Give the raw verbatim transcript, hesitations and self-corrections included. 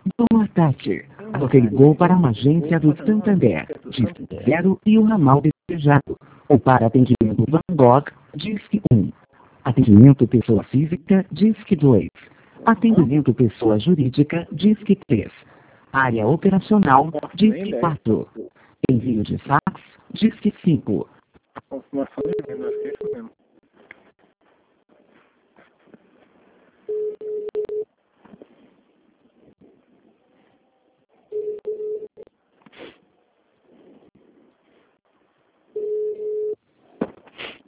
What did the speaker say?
Boa tarde. Você ligou para uma agência do Santander, Disque zero e o ramal desejado. Ou para atendimento Van Gogh, Disque um. Atendimento pessoa física, Disque dois. Atendimento pessoa jurídica, Disque três. Área operacional, Disque quatro. Envio de fax, Disque cinco. Confirmação de venda, acho que é isso mesmo.